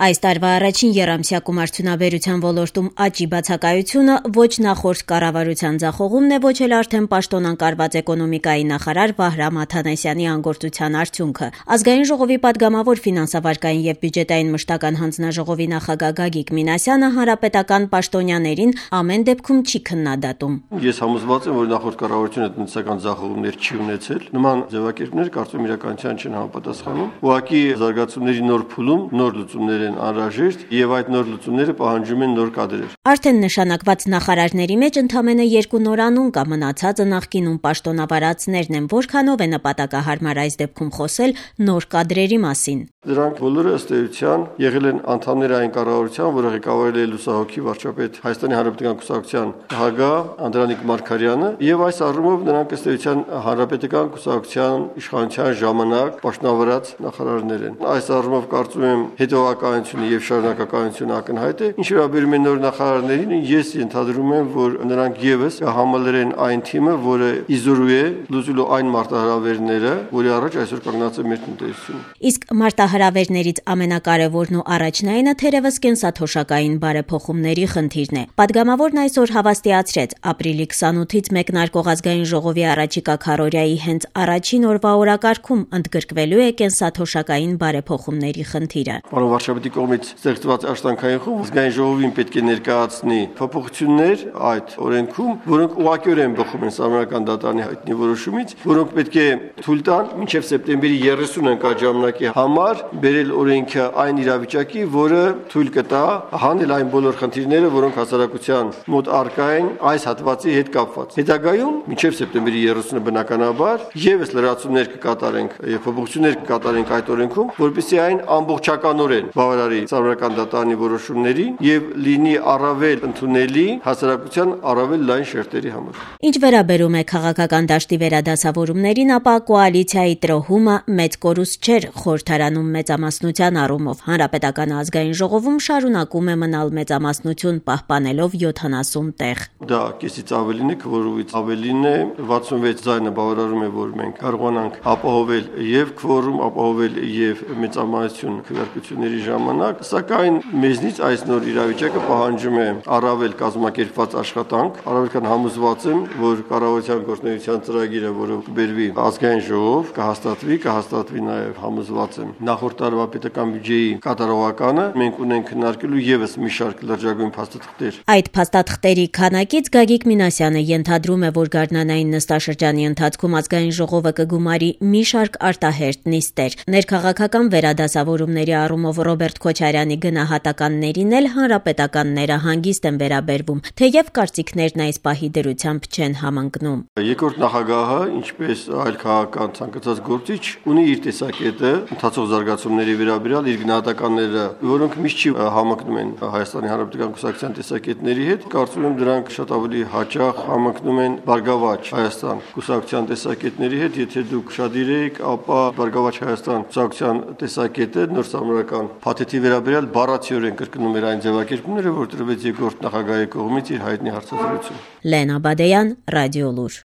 Այս տարվա առաջին եռամսյակում արդյունաբերության ոլորտում աճի բացակայությունը ոչ նախորդ կառավարության ձախողումն է, ոչ էլ արդեն պաշտոնանկարված էկոնոմիկայի նախարար Վահրամ Աթանասյանի անգործության արդյունքը։ Ազգային ժողովի падգամավոր ֆինանսավարկային եւ բյուջետային մշտական հանձնաժողովի նախագահ Գագիկ Մինասյանը հանրապետական պաշտոնյաներին ամեն դեպքում չի քննադատում։ Ես համոզված եմ, որ նախորդ կառավարությունը տնտեսական ձախողումներ չի ունեցել։ Նման ձևակերպներ կարծում եմ իրականության չեն համապատասխանում։ Ուղղակի զարգացումների նոր փուլում նոր լուծումներ անհրաժեշտ եւ այդ նոր լուծումները պահանջում են նոր կադրեր։ Արդեն նշանակված նախարարների մեջ ընդամենը 2 նորանուն կա, մնացածը նախկինում պաշտոնավարածներն են, որքանով է նպատակահարմար այս դեպքում խոսել նոր կադրերի մասին։ Դրանք բոլորը ըստ էության եղել են անդամներ այն կառավարության, որը ղեկավարել է լուսահոգի վարչապետ Հայաստանի Հանրապետական Կուսակցության նախագահ Անդրանիկ Մարգարյանը, եւ այս առումով նրանք ըստ էության Հանրապետական Կուսակցության իշխանության ժամանակ պաշտոնավարած նախարարներ են։ Այս առումով կարծում եմ հետևականությունը եւ շարունակականությունը ակնհայտ է։ Ինչ վերաբերում է նոր նախարարներին, ես ենթադրում եմ, որ նրանք եւս համալրեն այն թիմը, որը իզորու է լուծելու այն մարտահրավերները, որի առաջ այսօր կանգնած է մեր տնտեսությունը։ Իսկ մարտահրավերներից ամենակարևորն ու առաջնայինը թերևս կենսաթոշակային բարեփոխումների խնդիրն է։ Պատգամավորն այսօր հավաստիացրեց, ապրիլի 28-ից մեկնարկող ազգային ժողովի առաջիկա քառօրյայի հենց առաջին օրվա օրակարգում ընդգրկվելու է կենսաթոշակային բարեփոխումների խնդիրը։ Պարոն վարչապետի կողմից ստեղծված աշխատանքային խումբ ազգային ժողովին պետք է ներկայացնի փոփոխություններ այդ օրենքում, որոնք ուղղակիորեն բխում են Սահմանադրական դատարանի հայտնի որոշումից, որոնք պետք է թույլ տան մինչև սեպտեմբերի 30 ընկած ժամանակի համար բերել օրենքը այն իրավիճակի, որը թույլ կտա հանել այն բոլոր խնդիրները, որոնք հասարակության մոտ առկա են այս հատվածի հետ կապված։ Հետագայում մինչև սեպտեմբերի 30-ը բնականաբար եւս լրացումներ կկատարենք եւ փոփոխություններ կկատարենք այդ օրենքում, որպեսզի այն ամբողջականորեն բավարարի Սահմանադրական դատարանի որոշումներին եւ լինի առավել ընդունելի հասարակության առավել լայն շերտերի համար։ Ինչ վերաբերում է քաղաքական դաշտի վերադասավորումներին, ապա կոալիցիայի տրոհումը մեծ կորուստ չէր խորհրդարանում մեծամասնության առումով։ Հանրապետական ազգային ժողովում շարունակում է մնալ մեծամասնություն պահպանելով 70 տեղ։ Դա կեսից ավելին է, քվորումից ավելին է, 66 ձայնը բավարարում է, որ մենք կարողանանք ապահովել եւ քվորում, ապահովել եւ մեծամասնություն քվեարկությունների ժամանակ, սակայն մեզնից այս նոր իրավիճակը պահանջում է առավել կազմակերպված աշխատանք, առավել քան համոզված եմ, որ կառավարության գործունեության ծրագիրը, որը կբերվի ազգային ժողով, կհաստատվի նաև համոզված եմ նախորդ տարվա պետական բյուջեի կատարողականը, մենք ունենք քննարկելու եւս մի շարք լրջագույն փաստաթղթեր։ Այդ փաստաթղթերի քանակից Գագիկ Մինասյանը ենթադրում է, որ գարնանային նստաշրջանի ընթացքում ազգային ժողովը կգումարի մի շարք արտահերթ նիստեր։ Ներքաղաքական վերադասավորումների առումով Ռոբերտ Քոչարյանի գնահատականներին էլ հանրապետականները հանգիստ են վերաբերվում, թեև կարծիքներն այս պահի դրությամբ չեն համընկնում։ Երկրորդ նախագահը, ինչպես այլ քաղաքական ցանկացած գործիչ, ունի իր տեսակետը ընթացող զարգացումների վերաբերյալ, իր գնահատականները, որոնք միշտ չի համընկնում են Հայաստանի Հանրապետական Կուսակցության տեսակետների հետ։ Կարծում եմ դրանք շատ ավելի հաճախ համընկնում են Բարգավաճ Հայաստան Կուսակցության տեսակետների հետ։ Եթե դուք շադիր եք, ապա Բարգավաճ Հայաստան Կուսակցության տեսակետը նոր սահմանադրական փաթեթի վերաբերյալ բառացիորեն կրկնում էր այն ձևակերպումները, որ տրվեց երկրորդ նախագահի կողմից իր հայտնի հարցազրույցում։ Լենա Բադեյան, Ռադիոլուր։